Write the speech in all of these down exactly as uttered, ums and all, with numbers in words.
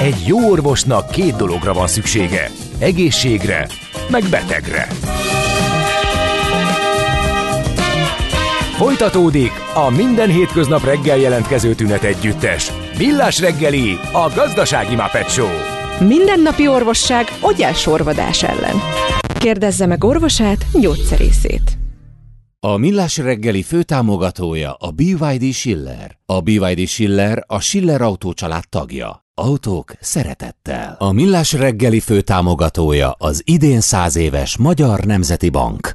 Egy jó orvosnak két dologra van szüksége. Egészségre, meg betegre. Folytatódik a minden hétköznap reggel jelentkező tünet együttes. Millás reggeli, a gazdasági Muppet Show. Mindennapi orvosság ogyásorvadás ellen. Kérdezze meg orvosát, gyógyszerészét. A Millás reggeli főtámogatója a bé vé dé Schiller. A bé vé dé Schiller a Schiller Autó család tagja. Autók szeretettel. A Millás reggeli főtámogatója az idén száz éves Magyar Nemzeti Bank.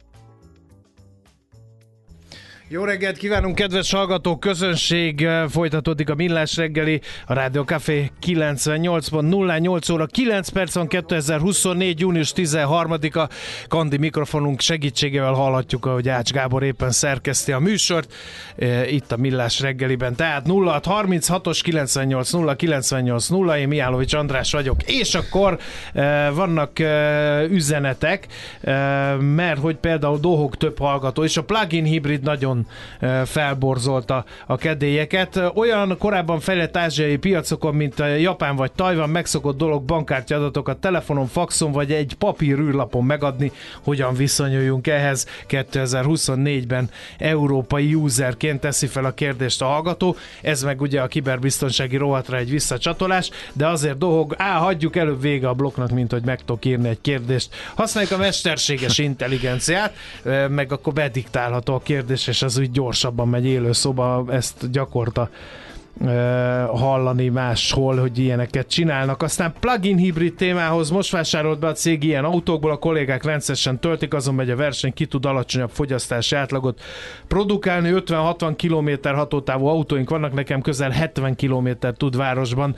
Jó reggelt kívánunk, kedves hallgatók, közönség! Folytatódik a Millás reggeli, a Rádió Café kilencvennyolc pont nulla, nyolc óra kilenc percen, kétezer-huszonnégy. június tizenharmadika. Kandi mikrofonunk segítségével hallhatjuk, ahogy Ács Gábor éppen szerkeszti a műsort itt a Millás reggeliben. Tehát nulla hat harminchatos kilencvennyolc nulla kilencvennyolc nulla, én Mihálovics András vagyok, és akkor vannak üzenetek, mert hogy például dohog több hallgató, és a plug-in hibrid nagyon felborzolta a kedélyeket. Olyan korábban fejlett ázsiai piacokon, mint a Japán vagy Tajvan, megszokott dolog bankkártya adatokat telefonon, faxon vagy egy papír űrlapon megadni. Hogyan viszonyuljunk ehhez? kétezer-huszonnégyben európai userként teszi fel a kérdést a hallgató. Ez meg ugye a kiberbiztonsági rovatra egy visszacsatolás, de azért dohog, á, hagyjuk előbb vége a blokknak, mint hogy meg tudok írni egy kérdést. Használjuk a mesterséges intelligenciát, meg akkor bediktálható a kérdés, és az úgy gyorsabban megy élő szóba, ezt gyakorta uh, hallani máshol, hogy ilyeneket csinálnak. Aztán plug-in hibrid témához most vásárolt be a cég ilyen autókból, a kollégák rendszeresen töltik, azon megy a verseny, ki tud alacsonyabb fogyasztási átlagot produkálni. ötven-hatvan kilométer hatótávú autóink vannak, nekem közel hetven kilométer tud városban.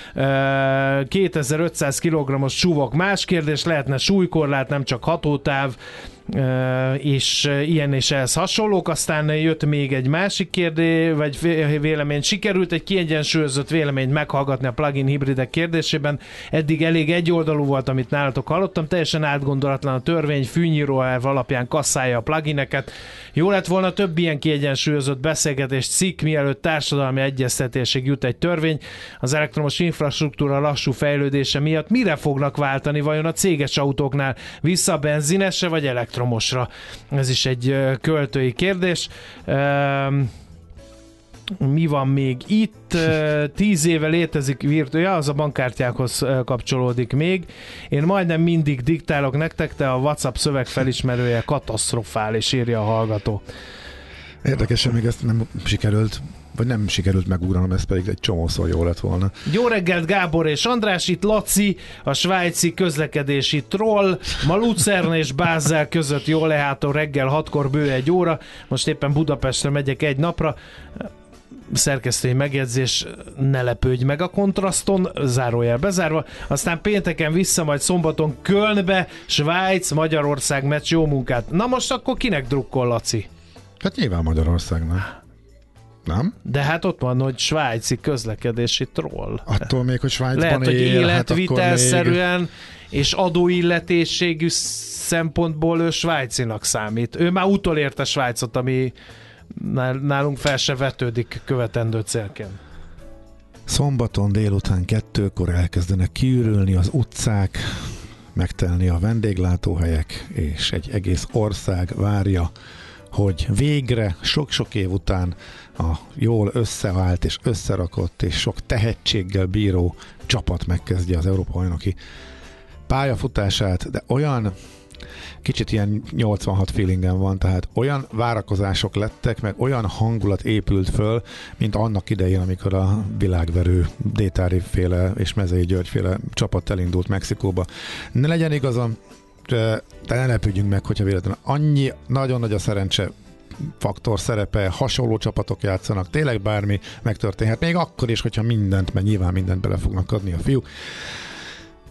Uh, kétezer-ötszáz kilogrammos csúvok, más kérdés, lehetne súlykorlát, nem csak hatótáv, Uh, és uh, ilyen és ehhez hasonlók. Aztán jött még egy másik kérdés, vagy vélemény. Sikerült egy kiegyensúlyozott véleményt meghallgatni a plug-in hibridek kérdésében. Eddig elég egyoldalú volt, amit nálatok hallottam. Teljesen átgondolatlan a törvény, fűnyíró elv alapján kasszálja a plugineket. Jó lett volna több ilyen kiegyensúlyozott beszélgetés cikk, mielőtt társadalmi egyeztetésig jut egy törvény. Az elektromos infrastruktúra lassú fejlődése miatt mire fognak váltani vajon a céges autóknál? Vissza a benzinesre vagy elektromosra? Ez is egy költői kérdés. Mi van még itt? Tíz éve létezik virtuális, az a bankkártyákhoz kapcsolódik még. Én majdnem mindig diktálok nektek, de a WhatsApp szövegfelismerője katasztrofális, írja a hallgató. Érdekesen még ezt nem sikerült, vagy nem sikerült megugranom, ez pedig egy csomószor jó lett volna. Jó reggelt, Gábor és András, itt Laci, a svájci közlekedési troll. Ma Lucern és Bázel között jól lehető reggel hatkor bő egy óra. Most éppen Budapestre megyek egy napra. Szerkesztői megjegyzés, ne lepődj meg a kontraszton, zárójel bezárva. Aztán pénteken vissza, majd szombaton Kölnbe, Svájc, Magyarország meccs, jó munkát. Na most akkor kinek drukkol, Laci? Hát nyilván Magyarországnak. Nem? De hát ott van, hogy svájci közlekedési troll. Attól még, hogy Svájcban lehet, hogy él, életvitelszerűen hát még... és adóilletésségű szempontból ő svájcinak számít. Ő már utolérte Svájcot, ami nálunk fel se vetődik követendő célként. Szombaton délután kettőkor elkezdenek kiürülni az utcák, megtelni a vendéglátóhelyek, és egy egész ország várja, hogy végre sok-sok év után a jól összevált és összerakott és sok tehetséggel bíró csapat megkezdje az Európa-bajnoki pályafutását, de olyan kicsit ilyen nyolcvanhat feelingem van, tehát olyan várakozások lettek, meg olyan hangulat épült föl, mint annak idején, amikor a világverő Détári féle és Mezei György féle csapat elindult Mexikóba. Ne legyen igazam, de ne lepődjünk meg, hogyha véletlenül annyi, nagyon nagy a szerencse faktor szerepe, hasonló csapatok játszanak, tényleg bármi megtörténhet, még akkor is, hogyha mindent, mert nyilván mindent bele fognak adni a fiúk.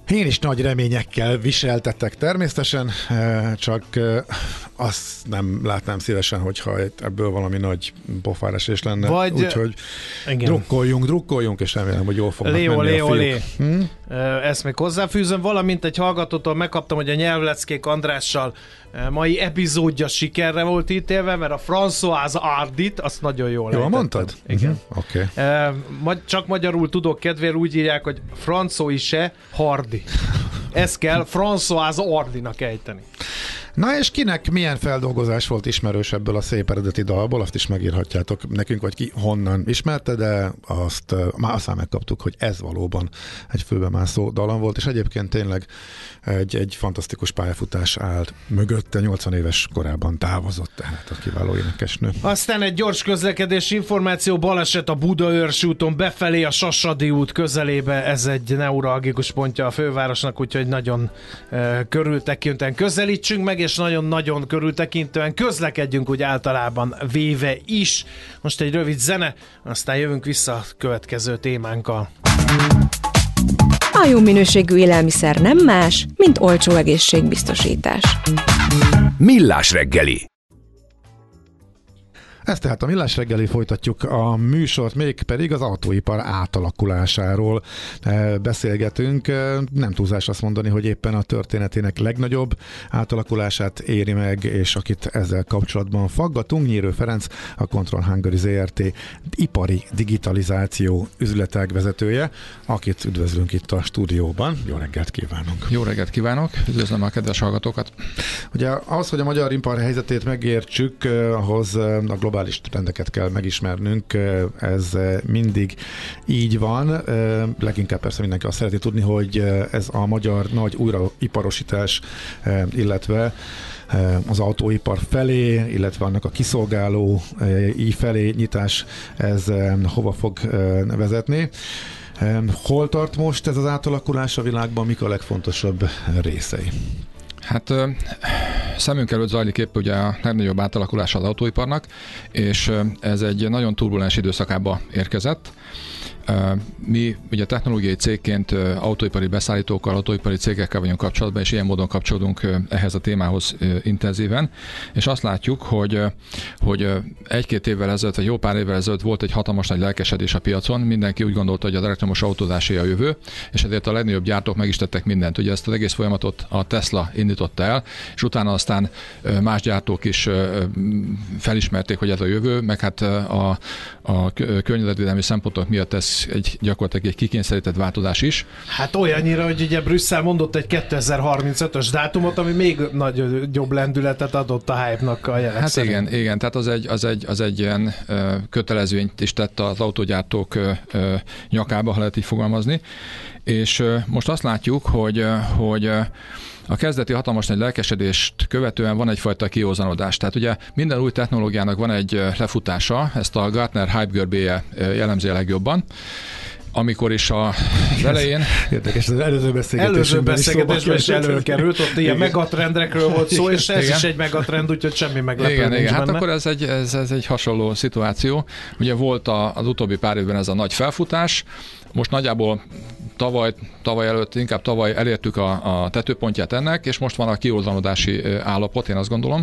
Én is nagy reményekkel viseltetek természetesen, csak azt nem látnám szívesen, hogyha ebből valami nagy pofáresés lenne. Vagy, úgyhogy drukkoljunk, drukkoljunk, és remélem, hogy jól fognak Léo, menni Léo, a Lé. hm? Ezt még hozzáfűzöm, valamint egy hallgatótól megkaptam, hogy a Nyelvleckék Andrással mai epizódja sikerre volt ítélve, mert a François Hardit, azt nagyon jól Jól mondtad? Igen. Uh-huh. Okay. Csak magyarul tudok kedvéért úgy írják, hogy François Hardy. Ezt kell François Hardynak ejteni. Na és kinek milyen feldolgozás volt ismerős ebből a szép eredeti dalból, azt is megírhatjátok nekünk, vagy ki honnan ismerte, de azt már aztán megkaptuk, hogy ez valóban egy fülbemászó dallam volt, és egyébként tényleg egy, egy fantasztikus pályafutás állt mögötte, nyolcvan éves korában távozott, tehát a kiváló énekesnő. Aztán egy gyors közlekedési információ, baleset a Budaörsi úton befelé a Sasadi út közelébe, ez egy neuralgikus pontja a fővárosnak, úgyhogy nagyon uh, körültekintően közelítsünk meg, és nagyon-nagyon körültekintően közlekedjünk úgy általában véve is. Most egy rövid zene, aztán jövünk vissza a következő témánkkal. A jó minőségű élelmiszer nem más, mint olcsó egészségbiztosítás. Millás reggeli. Ez tehát a Millás reggeli, folytatjuk a műsort, még pedig az autóipar átalakulásáról beszélgetünk. Nem túlzás azt mondani, hogy éppen a történetének legnagyobb átalakulását éri meg, és akit ezzel kapcsolatban faggatunk, Nyírő Ferenc, a Control Hungary zé er té ipari digitalizáció üzletág vezetője, akit üdvözlünk itt a stúdióban. Jó reggelt kívánunk! Jó reggelt kívánok! Üdvözlöm a kedves hallgatókat! Ugye ahhoz, hogy a magyar ipar helyzetét megértsük, ahhoz a globális trendeket kell megismernünk, ez mindig így van. Leginkább persze mindenki azt szereti tudni, hogy ez a magyar nagy újraiparosítás, illetve az autóipar felé, illetve annak a kiszolgáló így felé nyitás, ez hova fog vezetni. Hol tart most ez az átalakulás a világban, mik a legfontosabb részei? Hát szemünk előtt zajlik épp ugye a legnagyobb átalakulás az autóiparnak, és ez egy nagyon turbulens időszakába érkezett. Mi ugye technológiai cégként autóipari beszállítókkal, autóipari cégekkel vagyunk kapcsolatban, és ilyen módon kapcsolódunk ehhez a témához intenzíven, és azt látjuk, hogy, hogy egy-két évvel ezelőtt, vagy jó pár évvel ezelőtt volt egy hatalmas nagy lelkesedés a piacon, mindenki úgy gondolta, hogy az elektromos autózásé a jövő, és ezért a legnagyobb gyártók meg is tettek mindent. Ugye ezt az egész folyamatot a Tesla indította el, és utána aztán más gyártók is felismerték, hogy ez a jövő, meg hát a, a környezetvédelmi szempontok miatt ez egy gyakorlatilag egy kikényszerített változás is. Hát olyannyira, hogy ugye Brüsszel mondott egy kétezer-harmincötös dátumot, ami még nagyobb lendületet adott a hype-nak a jelek Hát szerint. igen, igen, tehát az egy, az egy, az egy ilyen ö, kötelezvényt is tett az autógyártók ö, ö, nyakába, ha lehet így fogalmazni. És ö, most azt látjuk, hogy, ö, hogy ö, a kezdeti hatalmas nagy lelkesedést követően van egyfajta kiózanodás. Tehát ugye minden új technológiának van egy lefutása, ezt a Gartner Hype görbéje jellemzi a legjobban. Amikor is a elején... Érdekes, az előző beszélgetésben, előző beszélgetésben is, is előkerült, ott ilyen megatrendekről volt szó, és ez igen. is egy megatrend, úgyhogy semmi meglepő igen, nincs igen. benne. Hát akkor ez egy, ez, ez egy hasonló szituáció. Ugye volt a, az utóbbi pár évben ez a nagy felfutás, most nagyjából tavaly, tavaly előtt, inkább tavaly elértük a, a tetőpontját ennek, és most van a kiózanodási állapot, én azt gondolom,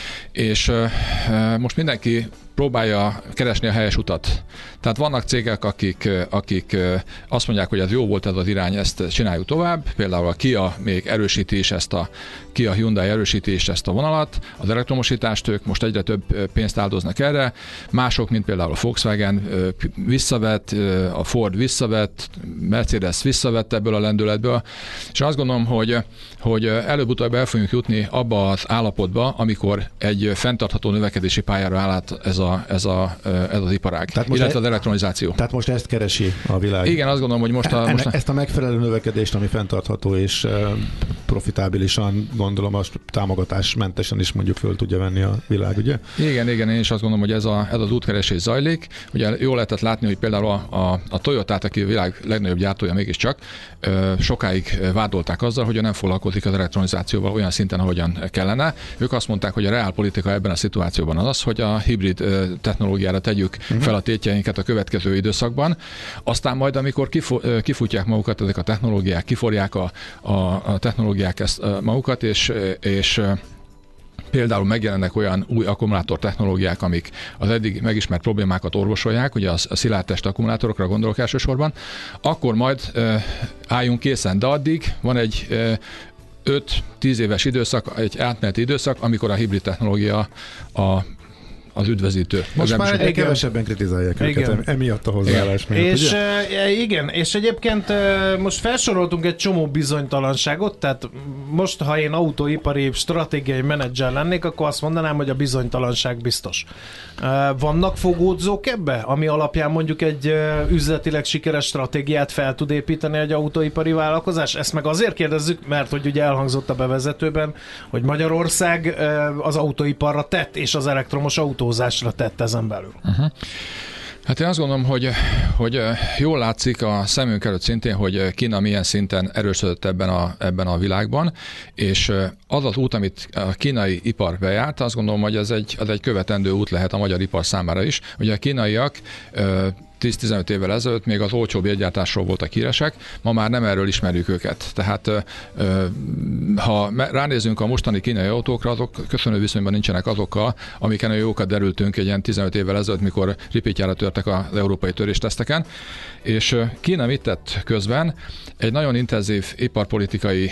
és e, most mindenki próbálja keresni a helyes utat. Tehát vannak cégek, akik, akik azt mondják, hogy ez jó volt ez az irány, ezt csináljuk tovább. Például a Kia még erősíti is ezt a Kia Hyundai erősíti is ezt a vonalat, az elektromosítást ők most egyre több pénzt áldoznak erre. Mások, mint például a Volkswagen visszavett, a Ford visszavett, Mercedes visszavett ebből a lendületből. És azt gondolom, hogy, hogy előbb-utóbb el fogunk jutni abba az állapotba, amikor egy fenntartható növekedési pályára áll át ez, a, ez, a, ez az iparág, illetve e- az elektronizáció. Tehát most ezt keresi a világ. Igen, azt gondolom, hogy most a... Ennek, most a... Ezt a megfelelő növekedést, ami fenntartható és uh, profitábilisan, gondolom, a támogatásmentesen is mondjuk föl tudja venni a világ, ugye? Igen, igen, én is azt gondolom, hogy ez, a, ez az útkeresés zajlik. Ugye jól lehetett látni, hogy például a, a, a Toyotát, aki a világ legnagyobb gyártója mégiscsak, sokáig vádolták azzal, hogy nem foglalkozik az elektronizációval olyan szinten, ahogyan kellene. Ők azt mondták, hogy a reálpolitika ebben a szituációban az az, hogy a hibrid technológiára tegyük uh-huh. fel a tétjeinket a következő időszakban. Aztán majd, amikor kifutják magukat ezek a technológiák, kiforják a, a, a technológiák ezt magukat, és, és például megjelennek olyan új akkumulátor technológiák, amik az eddig megismert problémákat orvosolják, ugye a szilárdtest akkumulátorokra gondolok elsősorban, akkor majd uh, álljunk készen, de addig van egy uh, öt-tíz éves időszak, egy átmeneti időszak, amikor a hibrid technológia a az üdvözítő. Most már egyre kevesebben kritizálják igen. őket, emiatt a hozzáállás miatt, és, ugye? Igen, és egyébként most felsoroltunk egy csomó bizonytalanságot, tehát most, ha én autóipari stratégiai menedzser lennék, akkor azt mondanám, hogy a bizonytalanság biztos. Vannak fogódzók ebbe, ami alapján mondjuk egy üzletileg sikeres stratégiát fel tud építeni egy autóipari vállalkozás? Ezt meg azért kérdezzük, mert hogy ugye elhangzott a bevezetőben, hogy Magyarország az autóiparra tett, és az elektromos autózásra tett ezen belül. Uh-huh. Hát én azt gondolom, hogy, hogy jól látszik a szemünk előtt szintén, hogy Kína milyen szinten erősödött ebben a, ebben a világban, és az az út, amit a kínai ipar bejárt, azt gondolom, hogy ez egy, az egy követendő út lehet a magyar ipar számára is. Ugye a kínaiak tíz-tizenöt évvel ezelőtt még az olcsóbb jegyártásról voltak híresek, ma már nem erről ismerjük őket. Tehát ha ránézünk a mostani kínai autókra, azok köszönő viszonyban nincsenek azokkal, amiken a jókat derültünk egy ilyen tizenöt évvel ezelőtt, mikor ripítjára törtek az európai törésteszteken. És Kína mit tett közben? Egy nagyon intenzív iparpolitikai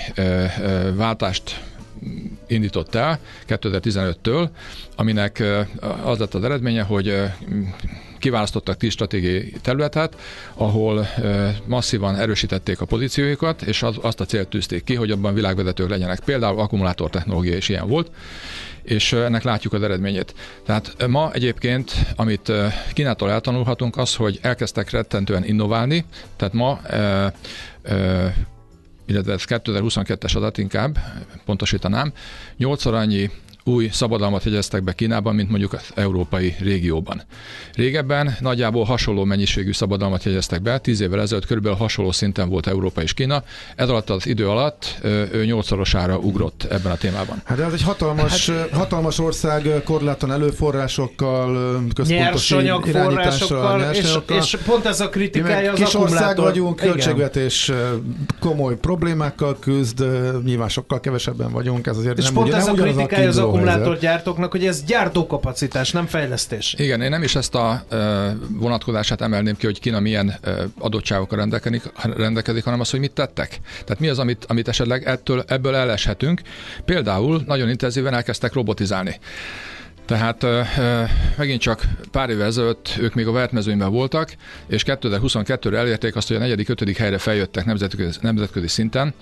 váltást indított el kétezer-tizenöttől, aminek az lett az eredménye, hogy kiválasztottak tíz stratégiai területet, ahol masszívan erősítették a pozíciójukat, és az, azt a célt tűzték ki, hogy abban világvezetők legyenek. Például akkumulátor technológia is ilyen volt, és ennek látjuk az eredményét. Tehát ma egyébként, amit Kínától eltanulhatunk, az, hogy elkezdtek rettentően innoválni, tehát ma e, e, illetve ez kétezer-huszonkettes adat inkább, pontosítanám, nyolcszor annyi új szabadalmat jegyeztek be Kínában, mint mondjuk az európai régióban. Régebben nagyjából hasonló mennyiségű szabadalmat jegyeztek be, tíz évvel ezelőtt körülbelül hasonló szinten volt Európa és Kína. Ez alatt az idő alatt ő nyolcszorosára ugrott ebben a témában. Hát ez egy hatalmas, hát, hatalmas ország, korlátlan előforrásokkal, központosi irányítással, és, és pont ez a kritikája az kis akkumulátor. Ország vagyunk, költségvetés komoly problémákkal küzd, nyilván sokkal kevesebben vagyunk, ez azért és nem, pont ugye, ez nem a kritikája az akkumulátorgyártóknak, hogy ez gyártókapacitás, nem fejlesztés. Igen, én nem is ezt a vonatkozását emelném ki, hogy Kína milyen adottságokkal rendelkezik, rendelkezik, hanem az, hogy mit tettek. Tehát mi az, amit, amit esetleg ettől, ebből eleshetünk. Például nagyon intenzíven elkezdtek robotizálni. Tehát megint csak pár évvel ezelőtt ők még a vertmezőnyben voltak, és kétezer-huszonkettőre elérték azt, hogy a negyedik, ötödik helyre feljöttek nemzetközi, nemzetközi szinten,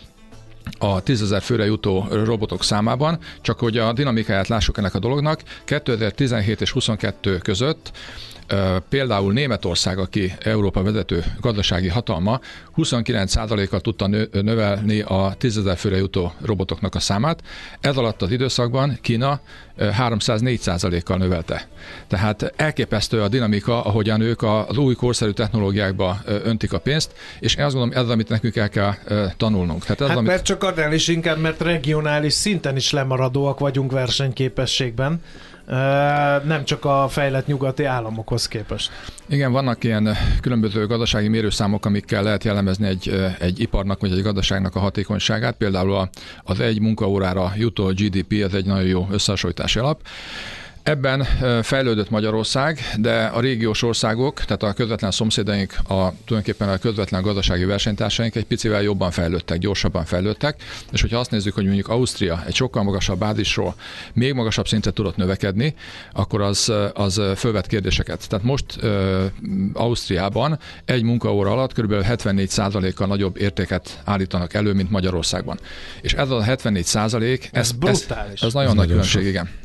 a tízezer főre jutó robotok számában, csak hogy a dinamikáját lássuk ennek a dolognak, kétezer-tizenhét és huszonkettő között például Németország, aki Európa vezető gazdasági hatalma, huszonkilenc százalékkal tudta növelni a tízezer főre jutó robotoknak a számát. Ez alatt az időszakban Kína háromszáznégy százalékkal növelte. Tehát elképesztő a dinamika, ahogyan ők az új korszerű technológiákba öntik a pénzt, és én azt gondolom, ez az, amit nekünk el kell tanulnunk. Hát, ez hát amit... mert csak annál is inkább, mert regionális szinten is lemaradóak vagyunk versenyképességben. Nem csak a fejlett nyugati államokhoz képest. Igen, vannak ilyen különböző gazdasági mérőszámok, amikkel lehet jellemezni egy, egy iparnak vagy egy gazdaságnak a hatékonyságát. Például az egy munkaórára jutó gé dé pé, ez egy nagyon jó összehasonlítási alap. Ebben fejlődött Magyarország, de a régiós országok, tehát a közvetlen szomszédaink, a, tulajdonképpen a közvetlen gazdasági versenytársaink egy picivel jobban fejlődtek, gyorsabban fejlődtek, és hogyha azt nézzük, hogy mondjuk Ausztria egy sokkal magasabb bázisról még magasabb szintre tudott növekedni, akkor az, az fölvet kérdéseket. Tehát most uh, Ausztriában egy munkaóra alatt kb. hetvennégy százalékkal nagyobb értéket állítanak elő, mint Magyarországban. És ez a hetvennégy százalék, ez, ez, ez, ez nagyon nagy különbség, igen.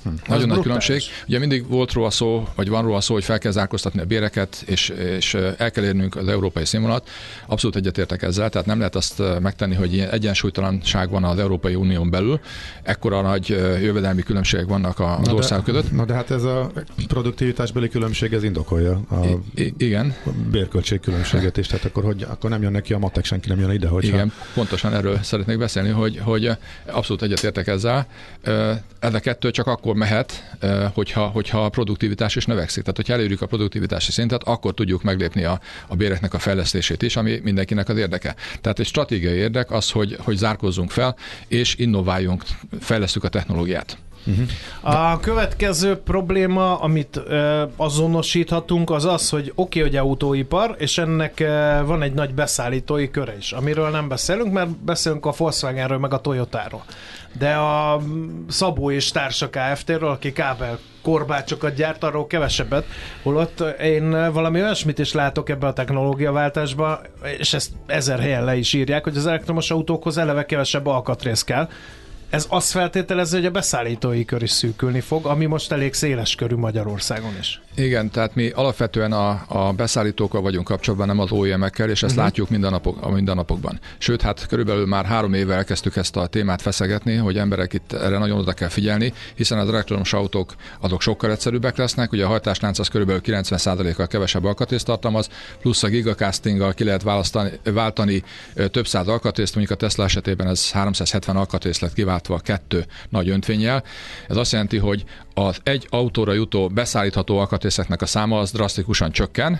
Hm. Nagyon nagy különbség. Ugye mindig volt róla szó, vagy van róla szó, hogy fel kell zárkóztatni a béreket, és, és el kell érnünk az európai színvonalat. Abszolút egyetértek ezzel, tehát nem lehet azt megtenni, hogy ilyen egyensúlytalanság van az Európai Unión belül. Ekkora nagy jövedelmi különbségek vannak az na országok de, között. Na de hát ez a produktivitásbeli különbség, ez indokolja a I- igen. bérköltség különbséget is, tehát akkor, hogy, akkor nem jön neki a matek, senki nem jön ide, hogyha... Igen, pontosan erről szeretnék beszélni, hogy, hogy abszolút egyetértek ezzel. Ez a kettő csak akkor mehet, hogyha, hogyha a produktivitás is növekszik. Tehát, hogyha elérjük a produktivitási szintet, akkor tudjuk meglépni a, a béreknek a fejlesztését is, ami mindenkinek az érdeke. Tehát egy stratégiai érdek az, hogy, hogy zárkózzunk fel, és innováljunk, fejlesztjük a technológiát. Uh-huh. A következő probléma, amit ö, azonosíthatunk, az az, hogy oké, okay, hogy autóipar, és ennek ö, van egy nagy beszállítói köre is, amiről nem beszélünk, mert beszélünk a Volkswagenről, meg a Toyotáról. De a Szabó és Társa Kft-ről, aki kábel korbácsokat gyárt, arról kevesebbet, holott én valami olyasmit is látok ebbe a technológiaváltásba, és ezt ezer helyen le is írják, hogy az elektromos autókhoz eleve kevesebb alkatrész kell. Ez azt feltételező, hogy a beszállítói kör is szűkülni fog, ami most elég széles körű Magyarországon is. Igen, tehát mi alapvetően a, a beszállítókkal vagyunk kapcsolatban, nem az o e em-ekkel, és ezt uh-huh. látjuk mindennapok, a mindennapokban. Sőt, hát körülbelül már három éve elkezdtük ezt a témát feszegetni, hogy emberek itt erre nagyon oda kell figyelni, hiszen az elektromos autók azok sokkal egyszerűbbek lesznek, ugye a hajtáslánc az körülbelül kilencven százalékkal kevesebb alkatrészt tartalmaz, plusz a gigacastinggal ki lehet választani, váltani több száz alkatrészt, mondjuk a Tesla esetében ez háromszázhetven alkatrész lett kiváltva kettő nagy öntvénnyel. Ez azt jelenti, hogy az egy autóra jutó beszállítható alkatrészeknek a száma az drasztikusan csökken,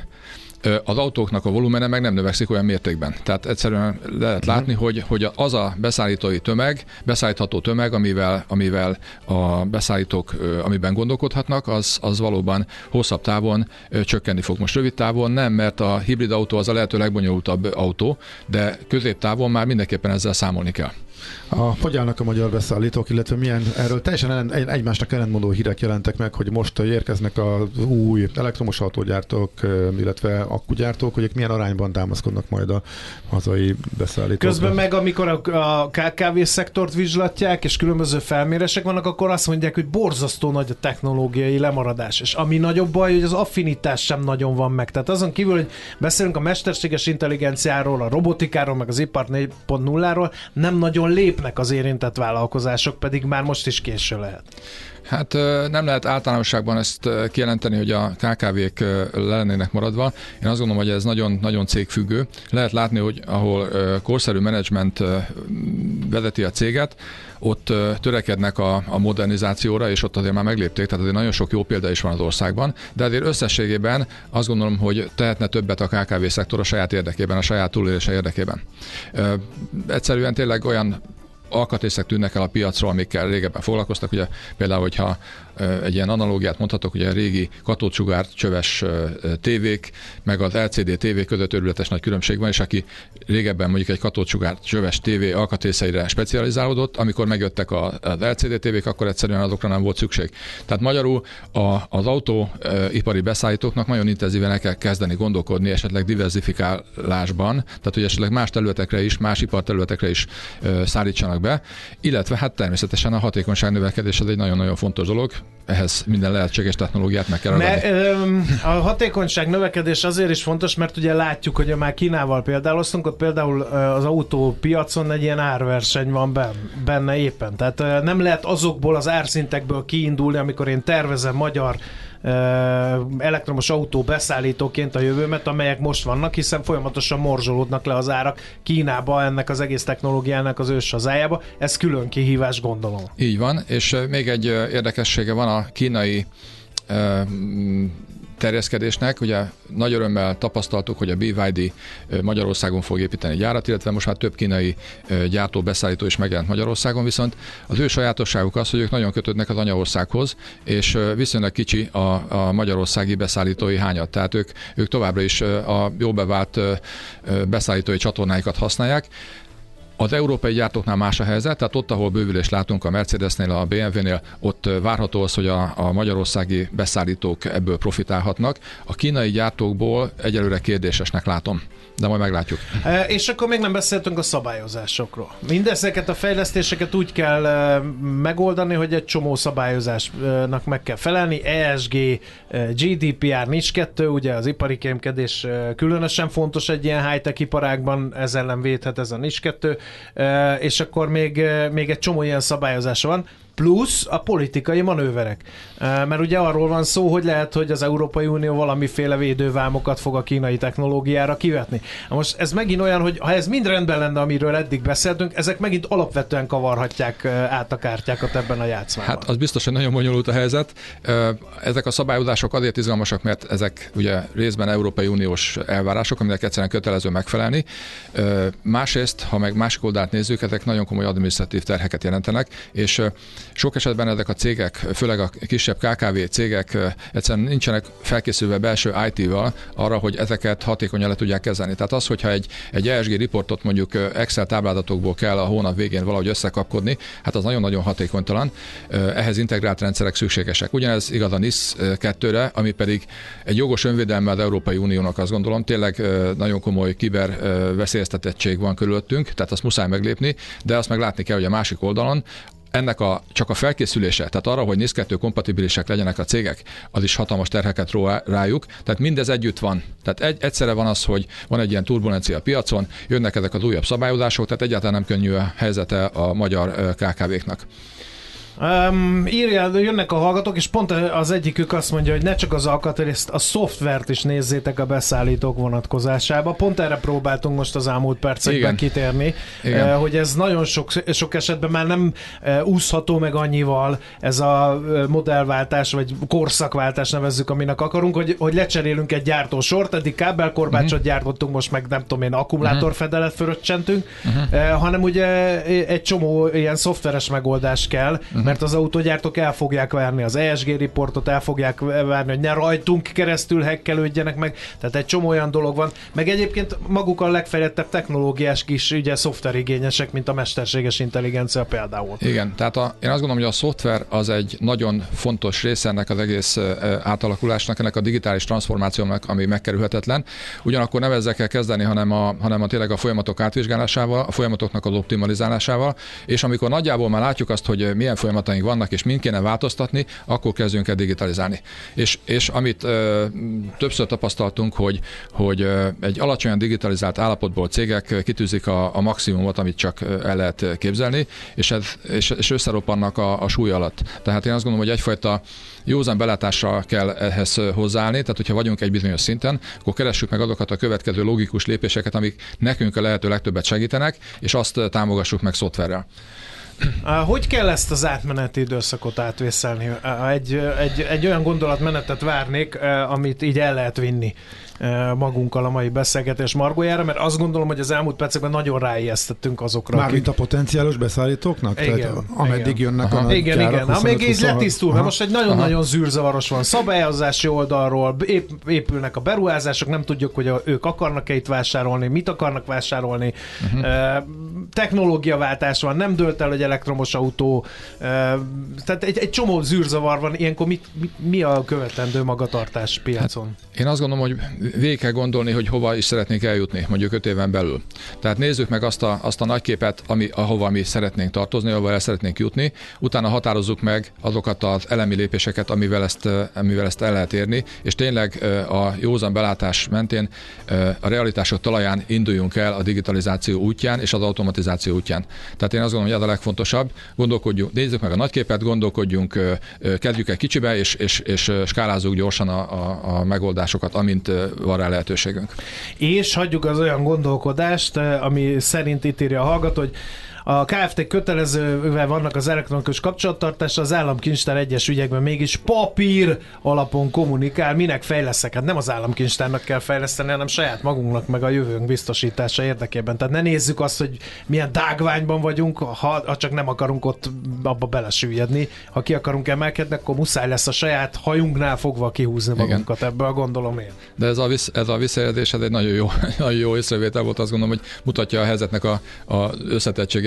az autóknak a volumene meg nem növekszik olyan mértékben. Tehát egyszerűen lehet látni, hogy, hogy az a beszállítói tömeg, beszállítható tömeg, amivel, amivel a beszállítók, amiben gondolkodhatnak, az, az valóban hosszabb távon csökkenni fog. Most rövid távon nem, mert a hibrid autó az a lehető legbonyolultabb autó, de középtávon már mindenképpen ezzel számolni kell. A, hogy állnak a magyar beszállítók, illetve milyen erről teljesen ellen, egymásnak ellentmondó hírek jelentek meg, hogy most érkeznek az új elektromos autógyártók, illetve akkugyártók, hogy milyen arányban támaszkodnak majd a hazai beszállítókra. Közben meg, amikor a ká ká vé szektort vizslatják, és különböző felmérések vannak, akkor azt mondják, hogy borzasztó nagy a technológiai lemaradás. És ami nagyobb baj, hogy az affinitás sem nagyon van meg. Tehát azon kívül, hogy beszélünk a mesterséges intelligenciáról, a robotikáról, meg az ipar négy pont nulláról, nem nagyon lépnek az érintett vállalkozások, pedig már most is késő lehet. Hát nem lehet általánosságban ezt kijelenteni, hogy a ká ká vék le lennének maradva. Én azt gondolom, hogy ez nagyon, nagyon cégfüggő. Lehet látni, hogy ahol korszerű menedzsment vezeti a céget, ott törekednek a, a modernizációra, és ott azért már meglépték, tehát azért nagyon sok jó példa is van az országban, de azért összességében azt gondolom, hogy tehetne többet a ká ká vé szektor a saját érdekében, a saját túlélése érdekében. Egyszerűen tényleg olyan alkatrészek tűnnek el a piacról, amikkel régebben foglalkoztak. Ugye például, hogyha egy ilyen analógiát mondhatok, ugye a régi katódsugár csöves tévék, meg az el cé dé tévék között őrületes nagy különbség van, és aki régebben mondjuk egy katódsugár csöves tévé alkatrészeire specializálódott, amikor megjöttek az el cé dé tévék, akkor egyszerűen azokra nem volt szükség. Tehát magyarul a, az autóipari beszállítóknak nagyon intenzíven el kell kezdeni gondolkodni esetleg diversifikálásban, tehát hogy esetleg más területekre is, más iparterületekre is szállítsanak be, illetve hát természetesen a hatékonyság növekedés az egy nagyon-nagyon fontos dolog, ehhez minden lehetséges technológiát meg kell adni. A hatékonyság növekedés azért is fontos, mert ugye látjuk, hogy már Kínával példáloztunk, ott például az autópiacon egy ilyen árverseny van benne éppen. Tehát nem lehet azokból az árszintekből kiindulni, amikor én tervezem magyar elektromos autó beszállítóként a jövőmet, amelyek most vannak, hiszen folyamatosan morzsolódnak le az árak Kínába, ennek az egész technológiának az ős hazájába. Ez külön kihívás, gondolom. Így van, és még egy érdekessége van a kínai terjeszkedésnek. Ugye nagy örömmel tapasztaltuk, hogy a bé vé dé Magyarországon fog építeni gyárat, illetve most már több kínai gyártó, beszállító is megjelent Magyarországon, viszont az ő sajátosságuk az, hogy ők nagyon kötődnek az anyaországhoz, és viszonylag kicsi a, a magyarországi beszállítói hányad. Tehát ők, ők továbbra is a jó bevált beszállítói csatornáikat használják. Az európai gyártóknál más a helyzet, tehát ott, ahol bővülést látunk a Mercedesnél, a bé em vé-nél, ott várható az, hogy a, a magyarországi beszállítók ebből profitálhatnak. A kínai gyártókból egyelőre kérdésesnek látom. de majd meglátjuk. E, és akkor még nem beszéltünk a szabályozásokról. Mindezeket a fejlesztéseket úgy kell e, megoldani, hogy egy csomó szabályozásnak meg kell felelni. E S G, G D P R, NIS kettő, ugye az ipari kémkedés különösen fontos egy ilyen high-tech iparágban, ez ellen védhet ez a NIS kettő, e, és akkor még, még egy csomó ilyen szabályozása van, plusz a politikai manőverek. Mert ugye arról van szó, hogy lehet, hogy az Európai Unió valamiféle védővámokat fog a kínai technológiára kivetni. Most ez megint olyan, hogy ha ez mind rendben lenne, amiről eddig beszéltünk, ezek megint alapvetően kavarhatják át a kártyákat ebben a játszmában. Hát az biztos, hogy nagyon bonyolult a helyzet. Ezek a szabályozások azért izgalmasak, mert ezek ugye részben Európai Uniós elvárások, aminek egyszerűen kötelező megfelelni. Másrészt, ha meg másik oldalt nézzük, ezek nagyon komoly adminisztratív terheket jelentenek, és sok esetben ezek a cégek, főleg a kisebb ká ká vé cégek egyszerűen nincsenek felkészülve belső í té-vel arra, hogy ezeket hatékonyan le tudják kezelni. Tehát az, hogyha egy, egy E S G riportot mondjuk Excel táblázatokból kell a hónap végén valahogy összekapkodni, hát az nagyon-nagyon hatékonytalan. Ehhez integrált rendszerek szükségesek. Ugyanez igaz a NIS kettőre, ami pedig egy jogos önvédelme az Európai Uniónak, azt gondolom, tényleg nagyon komoly kiber veszélyeztetettség van körülöttünk, tehát azt muszáj meglépni, de azt meg látni kell, hogy a másik oldalon ennek a, csak a felkészülése, tehát arra, hogy NIS kettő kompatibilisek legyenek a cégek, az is hatalmas terheket ró rájuk. Tehát mindez együtt van. Tehát egy, egyszerre van az, hogy van egy ilyen turbulencia a piacon, jönnek ezek az újabb szabályozások, tehát egyáltalán nem könnyű a helyzete a magyar ká ká véknak. Um, írja, jönnek a hallgatók, és pont az egyikük azt mondja, hogy ne csak az alkatrészt, a szoftvert is nézzétek a beszállítók vonatkozásába. Pont erre próbáltunk most az elmúlt percekben Igen. kitérni, Igen. hogy ez nagyon sok, sok esetben már nem úszható meg annyival ez a modellváltás, vagy korszakváltás nevezzük, aminek akarunk, hogy, hogy lecserélünk egy gyártósort, eddig kábelkorbácsot uh-huh. gyártottunk, most meg nem tudom én, akkumulátorfedelet fröccsentünk, uh-huh. hanem ugye egy csomó ilyen szoftveres megoldás kell, uh-huh. mert az autógyártók el fogják várni az E S G riportot, el fogják várni, hogy ne rajtunk keresztül hekkelődjenek meg, tehát egy csomó olyan dolog van, meg egyébként maguk a legfejlettebb technológiás kis ugye szoftverigényesek, mint a mesterséges intelligencia például. Igen, tehát a, én azt gondolom, hogy a szoftver az egy nagyon fontos része ennek az egész átalakulásnak, ennek a digitális transformációnak, ami megkerülhetetlen. Ugyanakkor nem ezzel kell kezdeni, hanem a, hanem a tényleg a folyamatok átvizsgálásával, a folyamatoknak az optimalizálásával, és amikor nagyjából már látjuk azt, hogy milyen folyamataink vannak, és mind kéne változtatni, akkor kezdjünk el digitalizálni. És, és amit ö, többször tapasztaltunk, hogy, hogy ö, egy alacsonyan digitalizált állapotból cégek kitűzik a, a maximumot, amit csak el lehet képzelni, és, ez, és, és összeroppannak a, a súly alatt. Tehát én azt gondolom, hogy egyfajta józan belátásra kell ehhez hozzáállni, tehát hogyha vagyunk egy bizonyos szinten, akkor keressük meg azokat a következő logikus lépéseket, amik nekünk a lehető legtöbbet segítenek, és azt támogassuk meg szoftverrel. Hogy kell ezt az átmeneti időszakot átvészelni? Egy, egy, egy olyan gondolatmenetet várnék, amit így el lehet vinni magunkkal a mai beszélgetés margójára, mert azt gondolom, hogy az elmúlt percekben nagyon ráijesztettünk azokra. Mármint akik... a potenciális beszállítóknak? Igen, Tehát, ameddig igen. jönnek Aha. a Igen, igen. Amíg így letisztul, mert most egy nagyon-nagyon Aha. zűrzavaros van szabályozási oldalról, ép, épülnek a beruházások, nem tudjuk, hogy a, ők akarnak-e itt vásárolni, mit akarnak vásárolni. Uh-huh. E, technológiaváltás van, nem dőlt el, hogy elektromos autó. E, tehát egy, egy csomó zűrzavar van, ilyenkor mit, mit, mi a követendő magatartás piacon? Hát, én azt gondolom, hogy végig kell gondolni, hogy hova is szeretnénk eljutni, mondjuk öt éven belül. Tehát nézzük meg azt a, azt a nagy képet, ami, ahova mi szeretnénk tartozni, ahova el szeretnénk jutni, utána határozzuk meg azokat az elemi lépéseket, amivel ezt, amivel ezt el lehet érni, és tényleg a józan belátás mentén a realitások talaján induljunk el a digitalizáció útján és az automatizáció útján. Tehát én azt gondolom, hogy ez a legfontosabb. Gondolkodjunk, nézzük meg a nagy képet, gondolkodjunk, kezdjük el kicsibe, és, és, és skálázzuk gyorsan a, a, a megoldásokat, amint van rá lehetőségünk. És hagyjuk az olyan gondolkodást, ami szerint itt írja a hallgató, hogy a Kft. Kötelezővel vannak az elektronikus kapcsolattartásra, az államkincstár egyes ügyekben mégis papír alapon kommunikál. Minek fejleszek? Hát nem az államkincstárnak kell fejleszteni, hanem saját magunknak, meg a jövőnk biztosítása érdekében. Tehát ne nézzük azt, hogy milyen dágványban vagyunk, ha, ha csak nem akarunk ott abba belesüllyedni. Ha ki akarunk emelkedni, akkor muszáj lesz a saját hajunknál fogva kihúzni magunkat. Igen. Ebből gondolom én. De ez a, visz, ez a visszajelzés, ez egy nagyon jó, nagyon jó észrevétel volt, azt gondolom, hogy mutatja a helyzetnek a, a összetettségét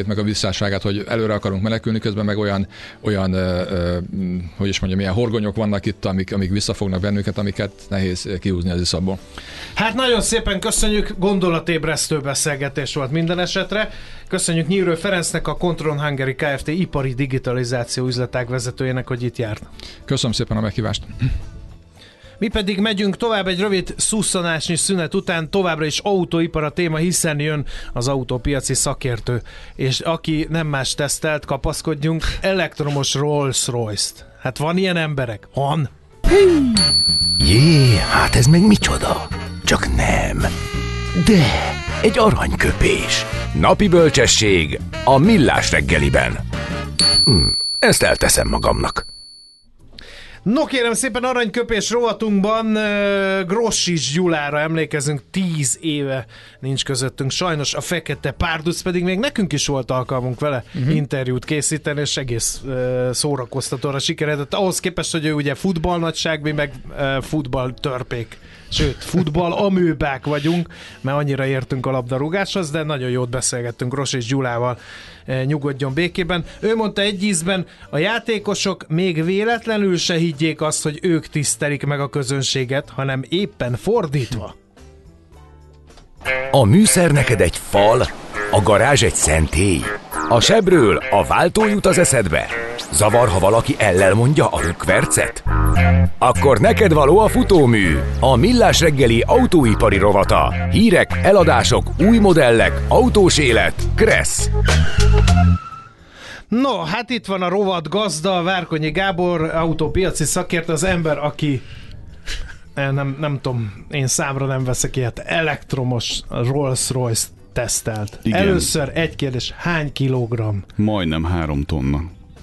éljük meg a visszáságát, hogy előre akarunk menekülni, közben meg olyan, olyan ö, ö, hogy is mondjam, ilyen horgonyok vannak itt, amik, amik visszafognak bennünket, amiket nehéz kihúzni az iszapból. Hát nagyon szépen köszönjük, gondolatébresztő beszélgetés volt minden esetre. Köszönjük Nyírő Ferencnek, a Control Hungary Kft. Ipari digitalizáció üzletág vezetőjének, hogy itt járt. Köszönöm szépen a meghívást. Mi pedig megyünk tovább egy rövid szusszanásnyi szünet után, továbbra is autóipar a téma, hiszen jön az autópiaci szakértő, és aki nem más tesztelt, kapaszkodjunk, elektromos Rolls-Royce-t. Hát van ilyen emberek? Van. Jé, hát ez meg micsoda? Csak nem. De egy aranyköpés. Napi bölcsesség a Millás reggeliben. Hm, ezt elteszem magamnak. No kérem szépen, aranyköpés rovatunkban uh, Grossics Gyulára emlékezünk, tíz éve nincs közöttünk. Sajnos a fekete párduc, pedig még nekünk is volt alkalmunk vele uh-huh. interjút készíteni, és egész uh, szórakoztatóra sikeredett. Ahhoz képest, hogy ő ugye futballnagyság, mi meg uh, futballtörpék. Sőt, futball amőbák vagyunk, mert annyira értünk a labdarúgáshoz, de nagyon jót beszélgettünk Grossics Gyulával, nyugodjon békében. Ő mondta egy ízben, a játékosok még véletlenül se higgyék azt, hogy ők tisztelik meg a közönséget, hanem éppen fordítva. A műszer neked egy fal, a garázs egy szentély. A sebről a váltó jut az eszedbe. Zavar, ha valaki ellel mondja a rükvercet? Akkor neked való a futómű, a Millás reggeli autóipari rovata. Hírek, eladások, új modellek, autós élet, Kressz. No, hát itt van a rovat gazda, Várkonyi Gábor, autópiaci szakértő, az ember, aki nem, nem tudom, én számra nem veszek ilyet, elektromos Rolls-Royce tesztelt. Igen. Először egy kérdés, hány kilogramm? Majdnem három tonna.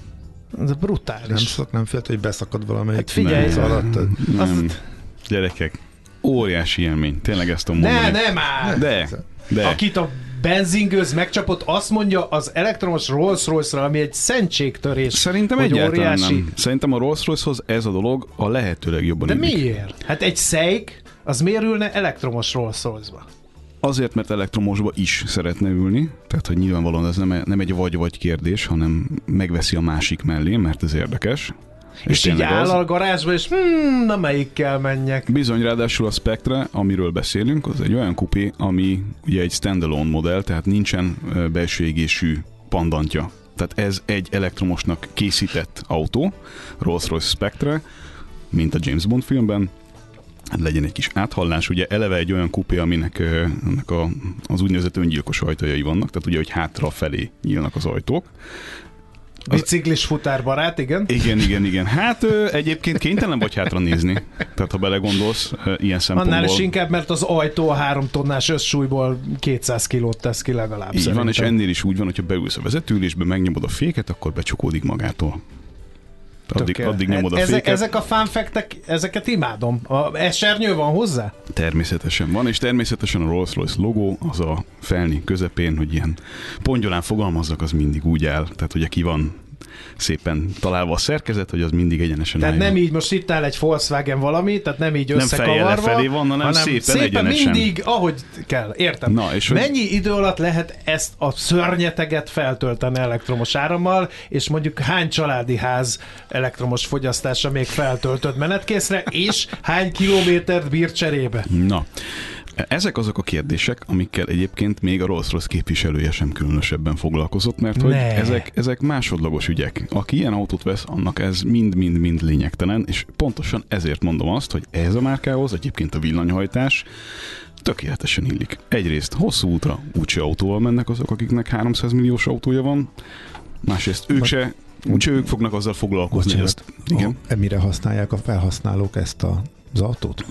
Ez brutális. Nem, szok, nem félt, hogy beszakad valamelyik hát figyelj, nem, alatt. Nem. Azt... Gyerekek, óriási élmény. Tényleg ezt tudom mondani. Ne, nem áll! De, de. Akit a benzingőz megcsapott, azt mondja az elektromos Rolls-Royce-ra, ami egy szentségtörés. Szerintem egyáltalán óriási... nem. Szerintem a Rolls-Royce-hoz ez a dolog a lehető legjobban De illik. miért? Hát egy Seik, az miért ülne elektromos Rolls-Royce-ba? Azért, mert elektromosba is szeretne ülni, tehát hogy nyilvánvalóan ez nem, nem egy vagy-vagy kérdés, hanem megveszi a másik mellé, mert ez érdekes. És, és így áll az... a garázsba, és hmm, na melyikkel menjek. Bizony, ráadásul a Spectre, amiről beszélünk, az egy olyan kupé, ami ugye egy standalone modell, tehát nincsen belső égésű pandantja. Tehát ez egy elektromosnak készített autó, Rolls-Royce Spectre, mint a James Bond filmben. Legyen egy kis áthallás, ugye eleve egy olyan kupé, aminek ennek a, az úgynevezett öngyilkos ajtajai vannak, tehát ugye, hogy hátra felé nyílnak az ajtók. Az... Biciklis futárbarát, igen? Igen, igen, igen. Hát ö, egyébként kénytelen vagy hátra nézni. Tehát ha belegondolsz, ö, ilyen szempontból... Annál is inkább, mert az ajtó a három tonnás összsúlyból kétszáz kilót tesz ki legalább. Így szerintem. van, és ennél is úgy van, hogyha beülsz a vezetőülésbe, megnyomod a féket, akkor becsukódik magától. Addig, addig nyomod a ezek, féket. Ezek a fanfektek, ezeket imádom. A esernyő van hozzá? Természetesen van, és természetesen a Rolls-Royce logó, az a felni közepén, hogy ilyen pongyolán fogalmazzak, az mindig úgy áll. Tehát ugye ki van szépen találva a szerkezet, hogy az mindig egyenesen Tehát álljon. nem így most itt áll egy Volkswagen valami, tehát nem így összekavarva. Nem fejjel lefelé van, hanem, hanem szépen, szépen egyenesen. mindig, ahogy kell. Értem. Na, és mennyi hogy... idő alatt lehet ezt a szörnyeteget feltölteni elektromos árammal, és mondjuk hány családi ház elektromos fogyasztása még feltöltött menetkészre, és hány kilométert bír cserébe? Na, ezek azok a kérdések, amikkel egyébként még a Rolls-Royce képviselője sem különösebben foglalkozott, mert hogy ezek, ezek másodlagos ügyek. Aki ilyen autót vesz, annak ez mind-mind-mind lényegtelen, és pontosan ezért mondom azt, hogy ehhez a márkához egyébként a villanyhajtás tökéletesen illik. Egyrészt hosszú útra úgyse autóval mennek azok, akiknek háromszáz milliós autója van, másrészt ők se, úgyse ők fognak azzal foglalkozni. Bocsánat, ezt, igen. A, mire használják a felhasználók ezt a, az autót?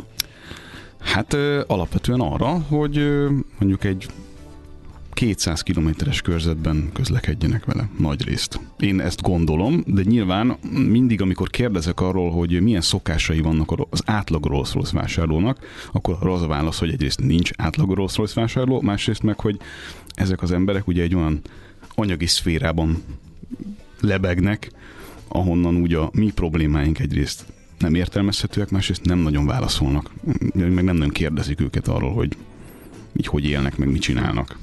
Hát ö, alapvetően arra, hogy ö, mondjuk egy kétszáz kilométeres körzetben közlekedjenek vele nagy részt. Én ezt gondolom, de nyilván mindig, amikor kérdezek arról, hogy milyen szokásai vannak az átlag Rolls-Royce vásárlónak, akkor arra az a válasz, hogy egyrészt nincs átlag Rolls-Royce vásárló, másrészt meg, hogy ezek az emberek ugye egy olyan anyagi szférában lebegnek, ahonnan ugye a mi problémáink egyrészt nem értelmezhetőek, másrészt nem nagyon válaszolnak. Meg nem nagyon kérdezik őket arról, hogy így hogy élnek, meg mit csinálnak.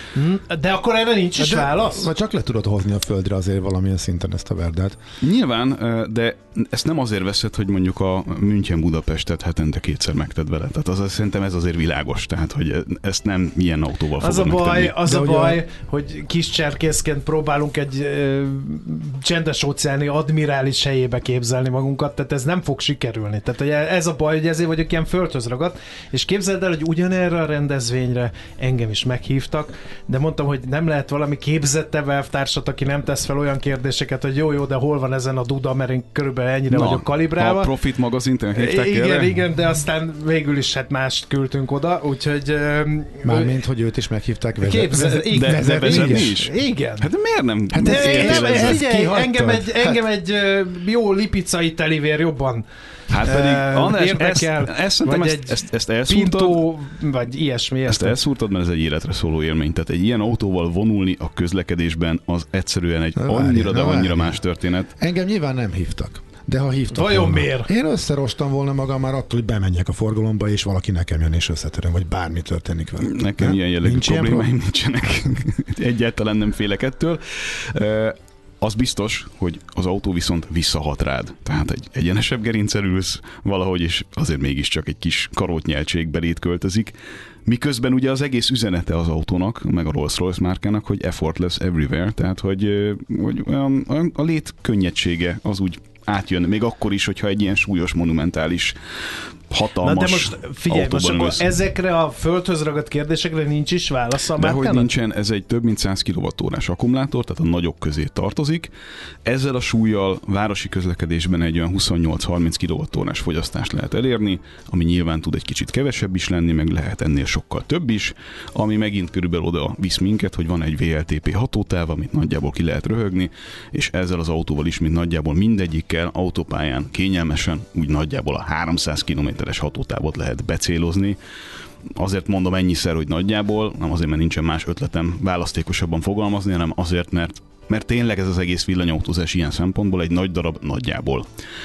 De akkor erre nincs is de, válasz? Vagy csak le tudod hozni a földre azért valamilyen szinten ezt a verdát. Nyilván, de ezt nem azért veszed, hogy mondjuk a München-Budapestet hetente kétszer megted vele. Tehát az, szerintem ez azért világos, tehát hogy ezt nem ilyen autóval fogod az a baj, megtenni. Az de a ugye... baj, hogy kis cserkészként próbálunk egy ö, csendes óceáni admirális helyébe képzelni magunkat, tehát ez nem fog sikerülni. Tehát hogy ez a baj, hogy ezért vagyok ilyen földhöz ragadt, és képzeld el, hogy ugyanerre a rendezvényre engem is meghívtak, de mondtam, hogy nem lehet valami képzettebb elvtársat, aki nem tesz fel olyan kérdéseket, hogy jó, jó, de hol van ezen a duda, mert én körülbelül ennyire Na, vagyok kalibrálva. A Profit magazint hívták Igen, erre? igen, de aztán végül is hát mást küldtünk oda, úgyhogy... Mármint, hogy őt is meghívták vezet, Képzel, vezet, igen, de, de vezetni igen, is? Igen. Hát de miért nem? Hát De, ez nem, ez figyelj, engem egy, Hát- engem egy ö, jó lipicai telivér jobban Hát pedig, ö, András, érdekel, ezt, ezt, szerintem vagy ezt, egy ezt, ezt elszúrtad, pintó, vagy ilyesmi. ezt érted? elszúrtad, mert ez egy életre szóló élmény. Tehát egy ilyen autóval vonulni a közlekedésben az egyszerűen egy Na, annyira, várjál, de na, annyira várjál. más történet. Engem nyilván nem hívtak. De ha hívtak Vajon volna, miért? Én összerostam volna magam már attól, hogy bemenjek a forgalomba, és valaki nekem jön és összetöröm, vagy bármi történik vele. Nekem Nem? ilyen jellegű Nincs ilyen problémáim nincsenek. Egyáltalán nem félek ettől. Uh, az biztos, hogy az autó viszont visszahat rád. Tehát egy egyenesebb gerincen ülsz valahogy, és azért mégiscsak egy kis karótnyeltség belét költözik. Miközben ugye az egész üzenete az autónak, meg a Rolls-Royce márkának, hogy effortless everywhere, tehát hogy, hogy olyan, olyan, a lét könnyedsége az úgy átjön, még akkor is, hogyha egy ilyen súlyos, monumentális, hatalmas Na de most figyelj, most autóban akkor ülsz. ezekre a földhöz ragadt kérdésekre nincs is válasz a De hogy márkának? nincsen, ez egy több mint száz kilowattórás akkumulátor, tehát a nagyok közé tartozik. Ezzel a súlyjal városi közlekedésben egy olyan huszonnyolc-harminc kilowattórás fogyasztást lehet elérni, ami nyilván tud egy kicsit kevesebb is lenni, meg lehet ennél sokkal több is, ami megint körülbelül oda visz minket, hogy van egy vé el té pé hatótáv, amit nagyjából ki lehet röhögni, és ezzel az autóval is, mint nagyjából mindegyikkel autópályán kényelmesen, úgy nagyjából a háromszáz kilométeres hatótávot lehet becélozni. Azért mondom ennyiszer, hogy nagyjából, nem azért, mert nincsen más ötletem választékosabban fogalmazni, hanem azért, mert, mert tényleg ez az egész villanyautózás ilyen szempontból egy nagy darab nagyjából.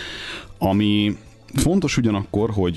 Ami fontos ugyanakkor, hogy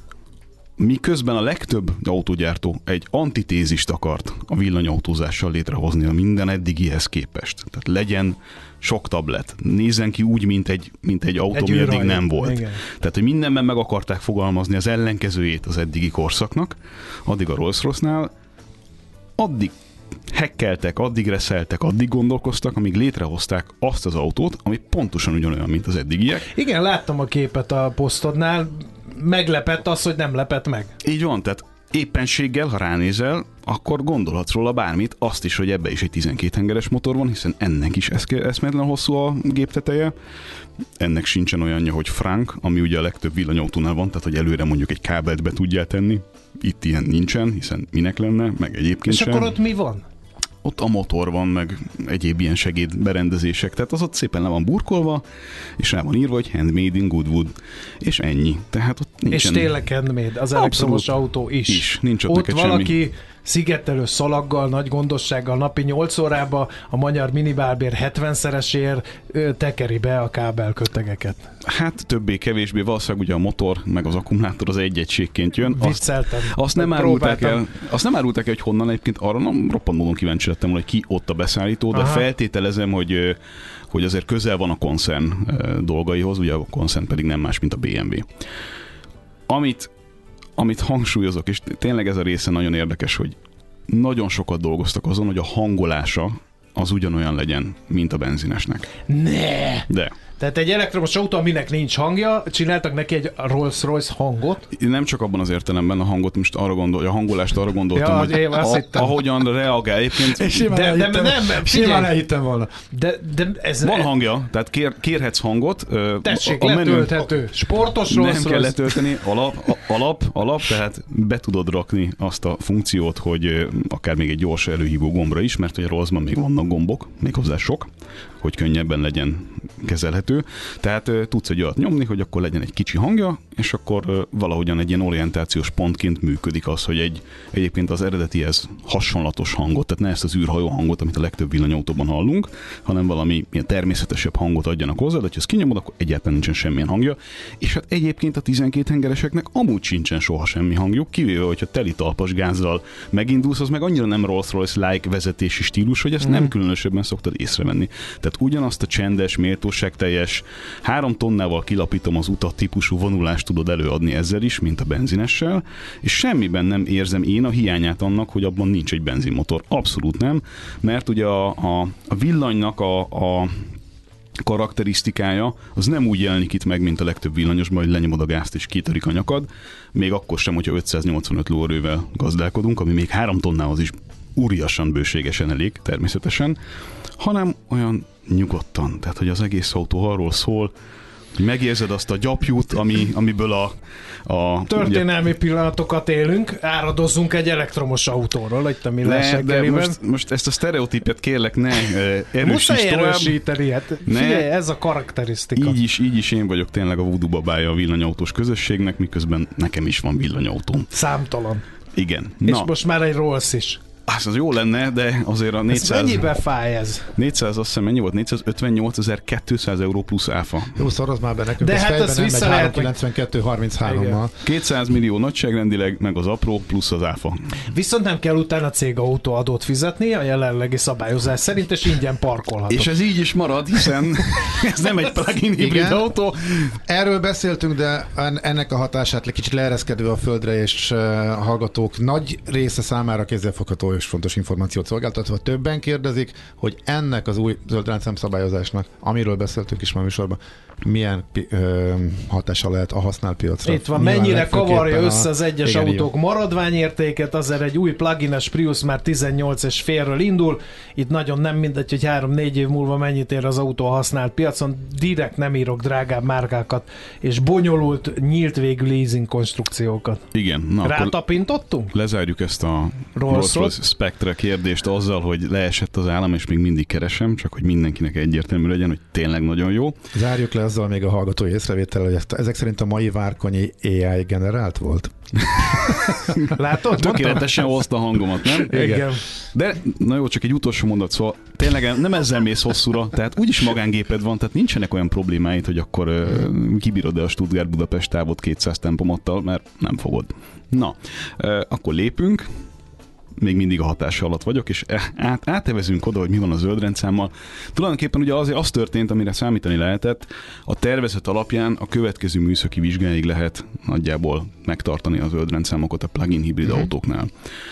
miközben a legtöbb autógyártó egy antitézist akart a villanyautózással létrehozni a minden eddigihez képest. Tehát legyen sok tablet, nézzen ki úgy, mint egy, mint egy autó, ami eddig nem volt. Igen. Tehát, hogy mindenben meg akarták fogalmazni az ellenkezőjét az eddigi korszaknak, addig a Rolls-Royce-nál, addig hekkeltek, addig reszeltek, addig gondolkoztak, amíg létrehozták azt az autót, ami pontosan ugyanolyan, mint az eddigiek. Igen, láttam a képet a posztodnál, meglepett az, hogy nem lepett meg. Így van, tehát éppenséggel, ha ránézel, akkor gondolhatsz róla bármit, azt is, hogy ebbe is egy tizenkét hengeres motor van, hiszen ennek is eszméletlen hosszú a gépteteje. Ennek sincsen olyanja, hogy frank, ami ugye a legtöbb villanyautónál van, tehát hogy előre mondjuk egy kábelt be tudjál tenni. Itt ilyen nincsen, hiszen minek lenne, meg egyébként És sem. akkor ott mi van? Ott a motor van, meg egyéb ilyen segédberendezések, tehát az ott szépen le van burkolva, és rá van írva, hogy handmade in Goodwood, és ennyi. Tehát ott nincsen... És tényleg handmade, az elektromos autó is. Is, nincs ott, ott neked valaki semmi. szigetelő szalaggal, nagy gondossággal napi nyolc órába a magyar minibárbér hetvenszeresért ö, tekeri be a kábelkötegeket. Hát többé-kevésbé valószínűleg ugye a motor, meg az akkumulátor az egy egységként jön. Azt, Vicceltem. azt, nem árulták el, azt nem árulták el, hogy honnan, egyébként arra nem roppant módon kíváncsi lettem volna, hogy ki ott a beszállító, de Aha. feltételezem, hogy, hogy azért közel van a koncern dolgaihoz, ugye a koncern pedig nem más, mint a bé em vé. Amit, amit hangsúlyozok, és tényleg ez a része nagyon érdekes, hogy nagyon sokat dolgoztak azon, hogy a hangolása az ugyanolyan legyen, mint a benzinesnek. Ne! De Tehát egy elektromos autó, aminek nincs hangja, csináltak neki egy Rolls-Royce hangot. nem csak abban az értelemben a hangot, most arra gondol, a hangolást arra gondoltam, Ja, hogy én azt a, hittem. ahogyan reagál. Egyébként Simán De- de elhittem- nem, Simán figyelj. elhittem volna. De, de ez van hangja, tehát kér, kérhetsz hangot. ö, Tessék, a menü- letölthető. Sportos Nem Rolls-Royce. kell letölteni, alap, a- alap, alap, tehát be tudod rakni azt a funkciót, hogy ö, akár még egy gyors előhívó gombra is, mert hogy a Rolls-ban még vannak vannak gombok, méghozzá sok, hogy könnyebben legyen kezelhető. Tehát uh, tudsz egy olyat nyomni, hogy akkor legyen egy kicsi hangja, és akkor uh, valahogyan egy ilyen orientációs pontként működik az, hogy egy egyébként az eredetihez hasonlatos hangot, tehát ne ezt az űrhajó hangot, amit a legtöbb villanyautóban hallunk, hanem valami ilyen természetesebb hangot adjanak hozzá, de ha ezt kinyomod, akkor egyáltalán nincsen semmilyen hangja. És hát egyébként a tizenkét hengereseknek amúgy sincsen soha semmi hangjuk, kivéve, hogyha teli talpas gázzal megindulsz, az meg annyira nem Rolls-Royce-like vezetési stílus, hogy ezt mm. nem különösebben szoktad észrevenni. Tehát ugyanazt a csendes, méltóságteljes, három tonnával kilapítom az utat típusú vonulást tudod előadni ezzel is, mint a benzinessel, és semmiben nem érzem én a hiányát annak, hogy abban nincs egy benzinmotor. Abszolút nem, mert ugye a, a, a villanynak a, a karakterisztikája az nem úgy jelenik itt meg, mint a legtöbb villanyosban, hogy lenyomod a gázt és kitörik a nyakad, még akkor sem, hogyha ötszáznyolcvanöt lóerővel gazdálkodunk, ami még három tonnához is úriasan bőségesen elég, természetesen, hanem olyan nyugodtan, tehát hogy az egész autó arról szól, hogy megérzed azt a gyapjút, ami, amiből a, a... Történelmi ugye, pillanatokat élünk, áradozzunk egy elektromos autóról, itt a Millás reggeliben. Most, most ezt a sztereotípet kérlek ne erősíts Muszáj tovább. erősíteni, hát figyelj, ez a karakterisztika. Így is, így is én vagyok tényleg a voodoo babája a villanyautós közösségnek, miközben nekem is van villanyautóm. Számtalan. Igen. És Na. most már egy Rolls is. Az, az jó lenne, de azért a négyszáz... Ez mennyibe fáj ez? négyszáz, azt hiszem, mennyi volt? négyszázötvennyolcezer-kétszáz euró plusz áfa. Jó, szoroz már be nekünk. De hát az vissza lehet, háromszázkilencvenkettő harminchárom-mal. kétszáz millió nagyságrendileg, meg az apró plusz az áfa. Viszont nem kell utána cégautóadót fizetni, a jelenlegi szabályozás szerint, és ingyen parkolhatok. És ez így is marad, hiszen ez nem egy plug-in hibrid autó. Erről beszéltünk, de ennek a hatását egy kicsit leereszkedve a földre, és a hallgatók nagy része számára kézzelfogható és fontos információt szolgáltatva. Többen kérdezik, hogy ennek az új zöld rendszám szabályozásnak, amiről beszéltünk is már műsorban, milyen ö, hatása lehet a használt piacra. Itt van, Nyilván mennyire kavarja össze az egyes igen, autók jó. maradványértéket, azért egy új plug-ines Prius már tizennyolc és félről indul, itt nagyon nem mindegy, hogy három-négy év múlva mennyit ér az autó a használt piacon, direkt nem írok drágább márkákat, és bonyolult, nyílt végű leasing konstrukciókat. Igen. Na, rátapintottunk? Lezárjuk ezt a Rolls-Royce Spectre kérdést azzal, hogy leesett az állam, és még mindig keresem, csak hogy mindenkinek egyértelmű legyen, hogy tényleg nagyon jó. Zárjuk le azzal még a hallgatói észrevétel, hogy ezt, ezek szerint a mai Várkonyi á i generált volt? Látod? Tökéletesen hozta a hangomat, nem? Igen. De, na jó, csak egy utolsó mondat, szóval tényleg nem ezzel mész hosszúra, tehát úgyis magángéped van, tehát nincsenek olyan problémáid, hogy akkor uh, kibírod-e a Stuttgart-Budapest távot kétszáz tempomattal, mert nem fogod. Na, uh, akkor lépünk, még mindig a hatása alatt vagyok, és át, átevezünk oda, hogy mi van a zöld rendszámmal. Tulajdonképpen ugye azért az történt, amire számítani lehetett, a tervezet alapján a következő műszaki vizsgáig lehet nagyjából megtartani a zöld rendszámokat a plug-in hibrid uh-huh. autóknál.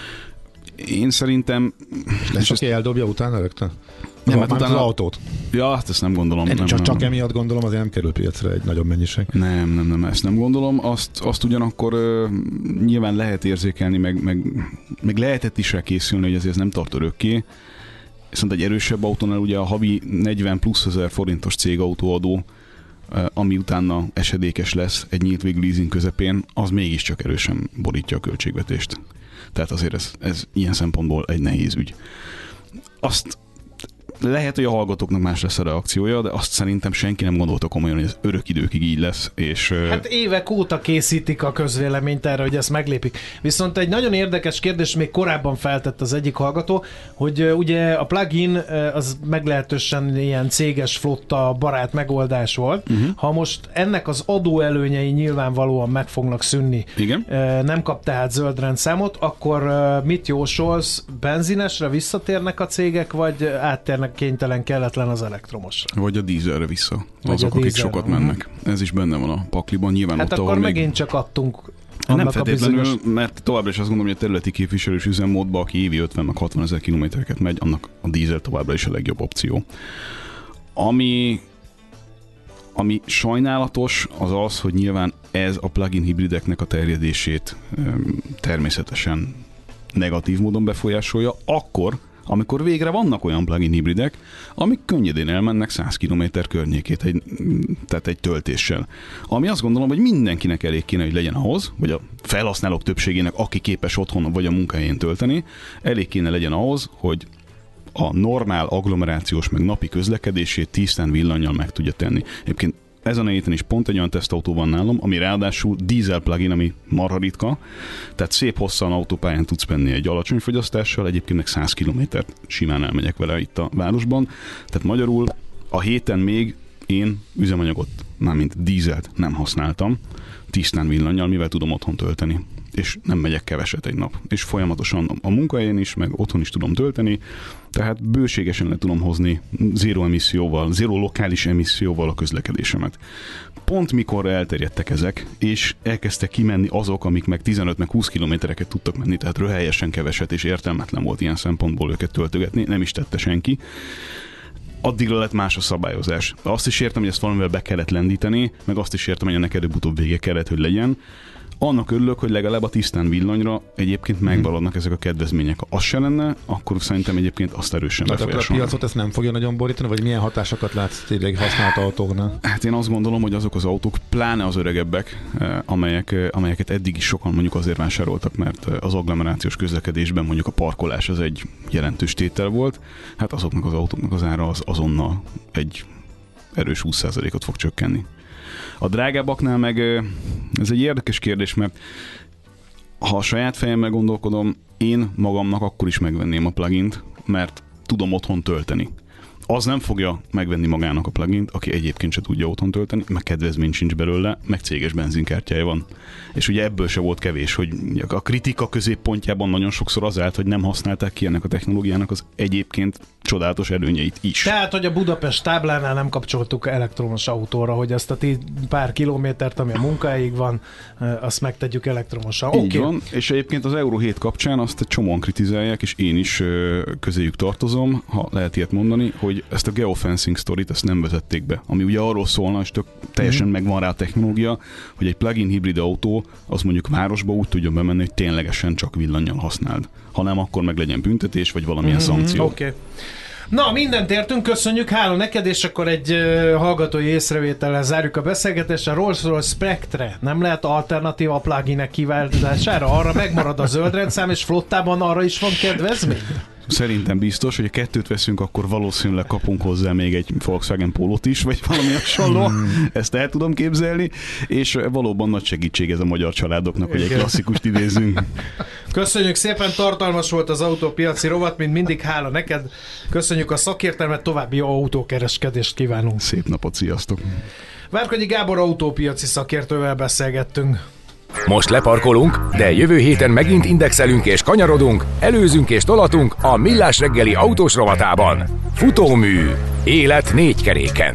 Én szerintem... Lesz, aki eldobja utána rögtön? Nem, hát utána az autót. Ja, hát ezt nem gondolom. Nem, csak, nem, csak nem. emiatt gondolom, azért nem kerül piacra egy nagyobb mennyiség. Nem, nem, nem, ezt nem gondolom. Azt, azt ugyanakkor uh, nyilván lehet érzékelni, meg, meg, meg lehetett is rá készülni, hogy ezért ez nem tart örökké. Viszont egy erősebb autónál ugye a havi negyven plusz ezer forintos cégautóadó, uh, ami utána esedékes lesz egy nyílt végű leasing közepén, az mégiscsak erősen borítja a költségvetést. Tehát azért ez, ez ilyen szempontból egy nehéz ügy. Azt lehet, hogy a hallgatóknak más lesz a reakciója, de azt szerintem senki nem gondolta komolyan, hogy ez örök időkig így lesz. És, hát évek óta készítik a közvéleményt erre, hogy ezt meglépik. Viszont egy nagyon érdekes kérdés még korábban feltett az egyik hallgató, hogy ugye a plugin az meglehetősen ilyen céges flotta barát megoldás volt. Uh-huh. Ha most ennek az adóelőnyei nyilvánvalóan meg fognak szűnni, igen? Nem kap tehát zöld rendszámot, akkor mit jósolsz? Benzinesre visszatérnek a cégek, vagy áttérnek kénytelen, kelletlen az elektromosra? Vagy a dízelre vissza. Vagy azok, akik sokat uh-huh. mennek. Ez is benne van a pakliban. Nyilván hát ott, akkor még... megint csak adtunk nem feltétlenül, bizonyos... mert továbbra is azt gondolom, hogy a területi képviselős üzemmódban, aki évi ötven meg hatvan ezer kilométereket megy, annak a dízel továbbra is a legjobb opció. Ami, ami sajnálatos, az az, hogy nyilván ez a plug-in hibrideknek a terjedését természetesen negatív módon befolyásolja, akkor, amikor végre vannak olyan plug-in hibridek, amik könnyedén elmennek száz kilométer környékét, egy, tehát egy töltéssel. Ami azt gondolom, hogy mindenkinek elég kéne, hogy legyen ahhoz, vagy a felhasználók többségének, aki képes otthon vagy a munkahelyén tölteni, elég kéne legyen ahhoz, hogy a normál agglomerációs meg napi közlekedését tisztán villannyal meg tudja tenni. Egyébként ezen a héten is pont egy olyan tesztautó van nálam, ami ráadásul dízel plugin, ami marha ritka, tehát szép hosszan autópályán tudsz menni egy alacsony fogyasztással, egyébként meg száz kilométert simán elmegyek vele itt a városban. Tehát magyarul a héten még én üzemanyagot, mármint dízelt nem használtam, tisztán villannyal, mivel tudom otthon tölteni. És nem megyek keveset egy nap. És folyamatosan a munkahelyen is, meg otthon is tudom tölteni, tehát bőségesen le tudom hozni zéró emisszióval, zéró lokális emisszióval a közlekedésemet. Pont mikor elterjedtek ezek, és elkezdtek kimenni azok, amik meg tizenöt meg húsz kilométereket tudtak menni, tehát röhelyesen keveset, és értelmetlen volt ilyen szempontból őket töltögetni, nem is tette senki. Addigra lett más a szabályozás. Azt is értem, hogy ezt valamivel be kellett lendíteni, meg azt is értem, hogy ennek előbb-utóbb vége kellett, hogy legyen. Annak örülök, hogy legalább a tisztán villanyra egyébként megmaradnak ezek a kedvezmények. Ha az se lenne, akkor szerintem egyébként azt erősen befolyásolnak. A piacot ezt nem fogja nagyon borítani, vagy milyen hatásokat látsz tényleg használt autóknál? Hát én azt gondolom, hogy azok az autók, pláne az öregebbek, amelyek, amelyeket eddig is sokan mondjuk azért vásároltak, mert az agglomerációs közlekedésben mondjuk a parkolás az egy jelentős tétel volt, hát azoknak az autóknak az ára az azonnal egy erős húsz százalékot fog csökkenni. A drágábbaknál meg ez egy érdekes kérdés, mert ha a saját fejemmel gondolkodom, én magamnak akkor is megvenném a plugint, mert tudom otthon tölteni. Az nem fogja megvenni magának a plugint, aki egyébként se tudja otthon tölteni, meg kedvezmény sincs belőle, meg céges benzinkártyája van. És ugye ebből se volt kevés, hogy a kritika középpontjában nagyon sokszor az állt, hogy nem használták ki ennek a technológiának az egyébként csodálatos előnyeit is. Tehát, hogy a Budapest táblánál nem kapcsoltuk elektromos autóra, hogy ezt a pár kilométert, ami a munkahelyig van, azt megtegyük elektromosan. Így okay. van, és egyébként az Euro hét kapcsán azt egy csomóan kritizálják, és én is közéjük tartozom, ha lehet ilyet mondani, hogy ezt a geofencing sztorit ezt nem vezették be, ami ugye arról szólna, és tök teljesen mm. megvan rá a technológia, hogy egy plug-in hibrid autó az mondjuk városba úgy tudjon bemenni, hogy ténylegesen csak villannyal használd. Ha nem, akkor meg legyen büntetés, vagy valamilyen mm-hmm. szankció. Oké. Okay. Na, mindent értünk, köszönjük, hála neked, és akkor egy uh, hallgatói észrevétellel zárjuk a beszélgetést. A Rolls-Royce Spectre nem lehet alternatíva a pluginek kiváltására? Arra megmarad a zöldrendszám, és flottában arra is van kedvezmény? Szerintem biztos, hogy ha kettőt veszünk, akkor valószínűleg kapunk hozzá még egy Volkswagen Polót is, vagy valami hasonló. Ezt el tudom képzelni, és valóban nagy segítség ez a magyar családoknak, hogy egy klasszikust idézzünk. Köszönjük szépen, tartalmas volt az autópiaci rovat, mint mindig, hála neked. Köszönjük a szakértelmet, további jó autókereskedést kívánunk. Szép napot, sziasztok! Várkonyi Gábor autópiaci szakértővel beszélgettünk. Most leparkolunk, de jövő héten megint indexelünk és kanyarodunk, előzünk és tolatunk a Millás reggeli autós rovatában. Futómű. Élet négy keréken.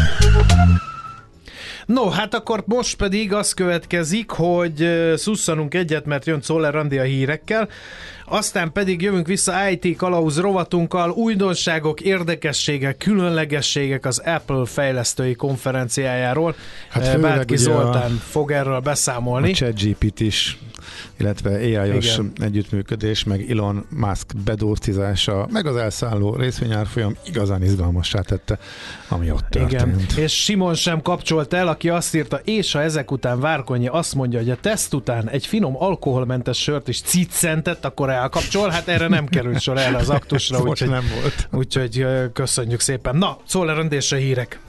No, hát akkor most pedig az következik, hogy szusszanunk egyet, mert jön Czoller Andi a hírekkel, aztán pedig jövünk vissza í té kalauz rovatunkkal, újdonságok, érdekességek, különlegességek az Apple fejlesztői konferenciájáról. Hát Bárki Zoltán a, fog erről beszámolni. A ChatGPT is, illetve á i-os együttműködés, meg Elon Musk bedurcizása, meg az elszálló részvényárfolyam igazán izgalmassá tette, ami ott történt. Igen. És Simon sem kapcsolt el, aki azt írta, és ha ezek után Várkonyi azt mondja, hogy a teszt után egy finom alkoholmentes sört is ciccentett, akkor elkapcsol, hát erre nem került sor el az aktusra, úgyhogy, nem volt. Úgyhogy köszönjük szépen. Na, Czoller Andi és a hírek.